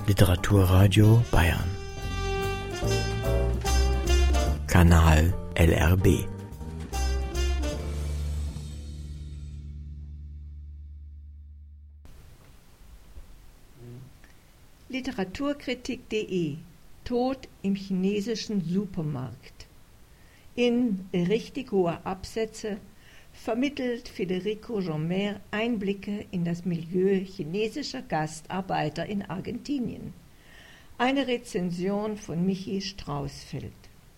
Literaturradio Bayern. Kanal LRB. Literaturkritik.de Tod im chinesischen Supermarkt. In richtig hohe Absätze vermittelt Federico Jomer Einblicke in das Milieu chinesischer Gastarbeiter in Argentinien. Eine Rezension von Michi Straußfeld.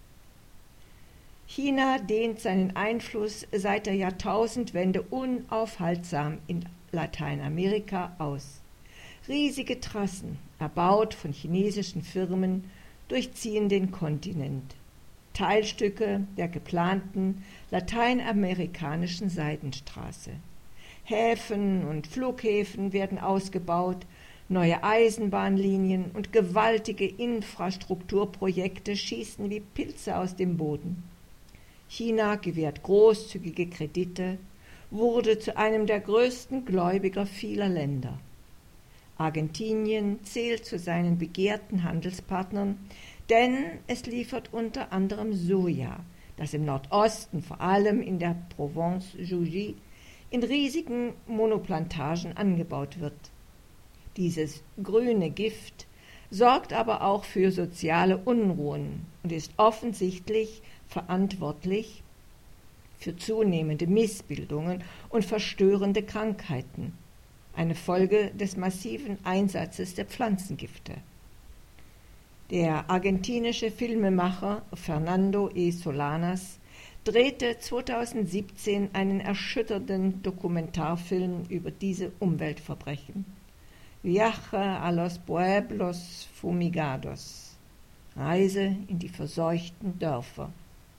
China dehnt seinen Einfluss seit der Jahrtausendwende unaufhaltsam in Lateinamerika aus. Riesige Trassen, erbaut von chinesischen Firmen, durchziehen den Kontinent. Teilstücke der geplanten lateinamerikanischen Seidenstraße. Häfen und Flughäfen werden ausgebaut, neue Eisenbahnlinien und gewaltige Infrastrukturprojekte schießen wie Pilze aus dem Boden. China gewährt großzügige Kredite, wurde zu einem der größten Gläubiger vieler Länder. Argentinien zählt zu seinen begehrten Handelspartnern, denn es liefert unter anderem Soja, das im Nordosten, vor allem in der Provence Jujuy, in riesigen Monoplantagen angebaut wird. Dieses grüne Gift sorgt aber auch für soziale Unruhen und ist offensichtlich verantwortlich für zunehmende Missbildungen und verstörende Krankheiten, eine Folge des massiven Einsatzes der Pflanzengifte. Der argentinische Filmemacher Fernando E. Solanas drehte 2017 einen erschütternden Dokumentarfilm über diese Umweltverbrechen. Viaje a los pueblos fumigados. Reise in die verseuchten Dörfer.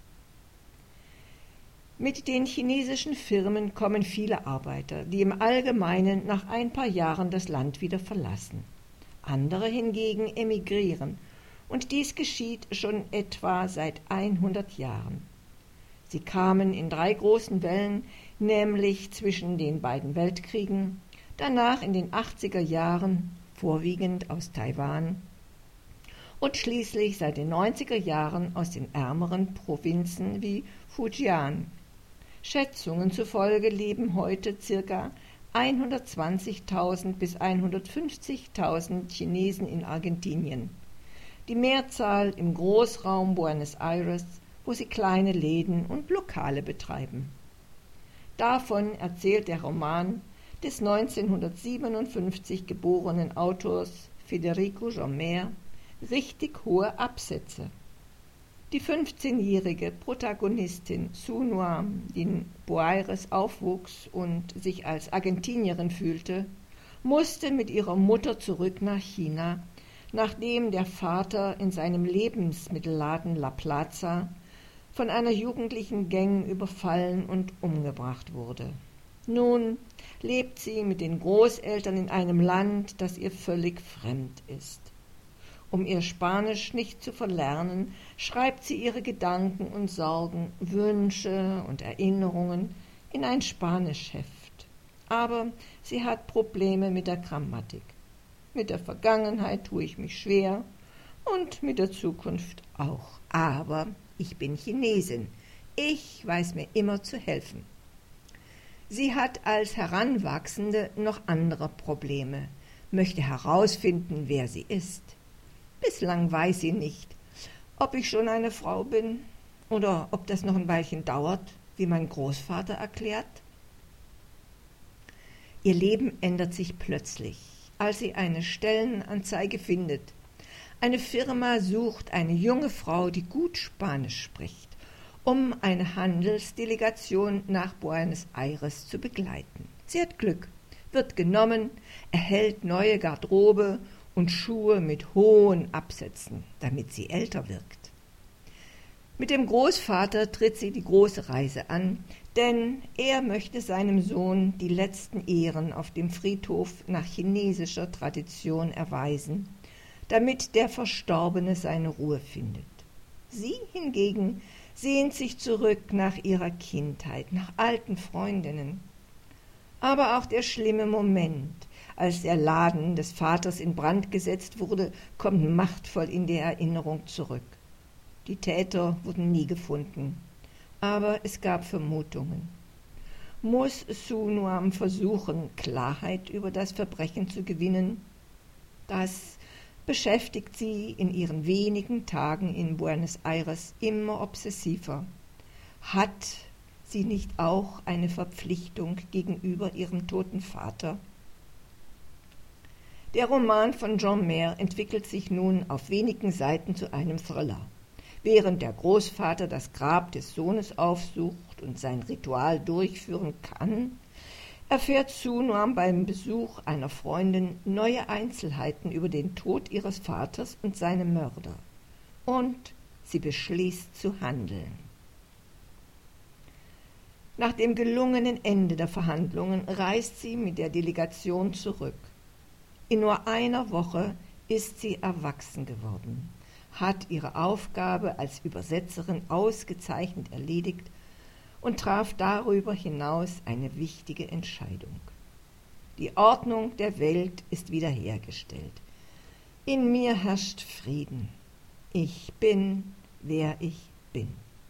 Mit den chinesischen Firmen kommen viele Arbeiter, die im Allgemeinen nach ein paar Jahren das Land wieder verlassen. Andere hingegen emigrieren, und dies geschieht schon etwa seit 100 Jahren. Sie kamen in 3 großen Wellen, nämlich zwischen den beiden Weltkriegen, danach in den 80er Jahren, vorwiegend aus Taiwan, und schließlich seit den 90er Jahren aus den ärmeren Provinzen wie Fujian. Schätzungen zufolge leben heute ca. 120.000 bis 150.000 Chinesen in Argentinien. Die Mehrzahl im Großraum Buenos Aires, wo sie kleine Läden und Lokale betreiben. Davon erzählt der Roman des 1957 geborenen Autors Federico Jomer richtig hohe Absätze. Die 15-jährige Protagonistin Su Nuam, die in Buenos aufwuchs und sich als Argentinierin fühlte, musste mit ihrer Mutter zurück nach China, nachdem der Vater in seinem Lebensmittelladen La Plaza von einer jugendlichen Gang überfallen und umgebracht wurde. Nun lebt sie mit den Großeltern in einem Land, das ihr völlig fremd ist. Um ihr Spanisch nicht zu verlernen, schreibt sie ihre Gedanken und Sorgen, Wünsche und Erinnerungen in ein Spanischheft. Aber sie hat Probleme mit der Grammatik. Mit der Vergangenheit tue ich mich schwer und mit der Zukunft auch. Aber ich bin Chinesin. Ich weiß mir immer zu helfen. Sie hat als Heranwachsende noch andere Probleme, möchte herausfinden, wer sie ist. Bislang weiß sie nicht, ob ich schon eine Frau bin oder ob das noch ein Weilchen dauert, wie mein Großvater erklärt. Ihr Leben ändert sich plötzlich, als sie eine Stellenanzeige findet. Eine Firma sucht eine junge Frau, die gut Spanisch spricht, um eine Handelsdelegation nach Buenos Aires zu begleiten. Sie hat Glück, wird genommen, erhält neue Garderobe und Schuhe mit hohen Absätzen, damit sie älter wirkt. Mit dem Großvater tritt sie die große Reise an, denn er möchte seinem Sohn die letzten Ehren auf dem Friedhof nach chinesischer Tradition erweisen, damit der Verstorbene seine Ruhe findet. Sie hingegen sehnt sich zurück nach ihrer Kindheit, nach alten Freundinnen. Aber auch der schlimme Moment, als der Laden des Vaters in Brand gesetzt wurde, kommt machtvoll in die Erinnerung zurück. Die Täter wurden nie gefunden, aber es gab Vermutungen. Muss Su Nuam versuchen, Klarheit über das Verbrechen zu gewinnen? Das beschäftigt sie in ihren wenigen Tagen in Buenos Aires immer obsessiver. Hat sie nicht auch eine Verpflichtung gegenüber ihrem toten Vater? Der Roman von John Mayer entwickelt sich nun auf wenigen Seiten zu einem Thriller. Während der Großvater das Grab des Sohnes aufsucht und sein Ritual durchführen kann, erfährt Su Nuam beim Besuch einer Freundin neue Einzelheiten über den Tod ihres Vaters und seine Mörder. Und sie beschließt zu handeln. Nach dem gelungenen Ende der Verhandlungen reist sie mit der Delegation zurück. In nur einer Woche ist sie erwachsen geworden, hat ihre Aufgabe als Übersetzerin ausgezeichnet erledigt und traf darüber hinaus eine wichtige Entscheidung. Die Ordnung der Welt ist wiederhergestellt. In mir herrscht Frieden. Ich bin, wer ich bin.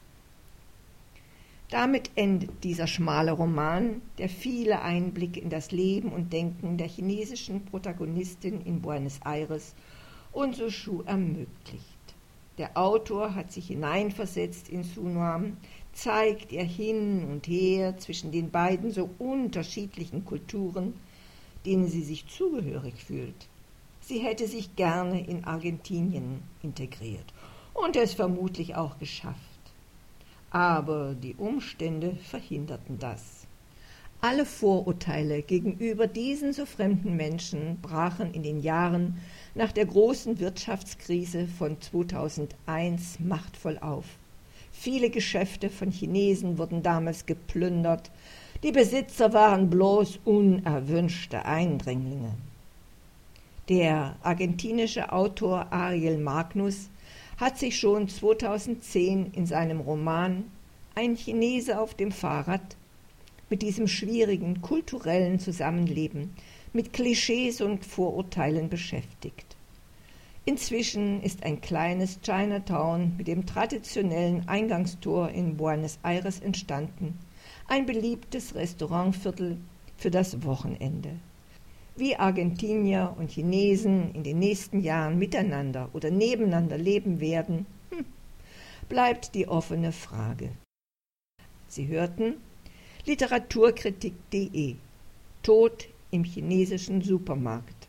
Damit endet dieser schmale Roman, der viele Einblicke in das Leben und Denken der chinesischen Protagonistin in Buenos Aires und Su Shu ermöglicht. Der Autor hat sich hineinversetzt in Su Nuam, zeigt ihr hin und her zwischen den beiden so unterschiedlichen Kulturen, denen sie sich zugehörig fühlt. Sie hätte sich gerne in Argentinien integriert und es vermutlich auch geschafft. Aber die Umstände verhinderten das. Alle Vorurteile gegenüber diesen so fremden Menschen brachen in den Jahren nach der großen Wirtschaftskrise von 2001 machtvoll auf. Viele Geschäfte von Chinesen wurden damals geplündert. Die Besitzer waren bloß unerwünschte Eindringlinge. Der argentinische Autor Ariel Magnus hat sich schon 2010 in seinem Roman »Ein Chinese auf dem Fahrrad« mit diesem schwierigen kulturellen Zusammenleben, mit Klischees und Vorurteilen beschäftigt. Inzwischen ist ein kleines Chinatown mit dem traditionellen Eingangstor in Buenos Aires entstanden, ein beliebtes Restaurantviertel für das Wochenende. Wie Argentinier und Chinesen in den nächsten Jahren miteinander oder nebeneinander leben werden, bleibt die offene Frage. Sie hörten Literaturkritik.de Tod im chinesischen Supermarkt.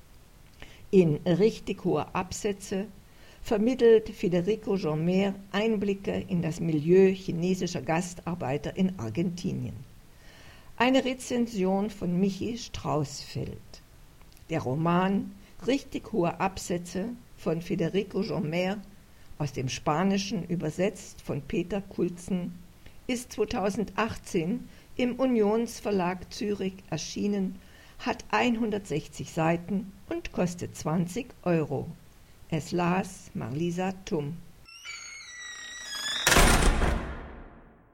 In richtig hohe Absätze vermittelt Federico John Mayer Einblicke in das Milieu chinesischer Gastarbeiter in Argentinien. Eine Rezension von Michi Straußfeld. Der Roman Richtig hohe Absätze von Federico John Mayer, aus dem Spanischen übersetzt von Peter Kulzen, ist 2018 im Unionsverlag Zürich erschienen, hat 160 Seiten und kostet 20 €. Es las Marlisa Tum.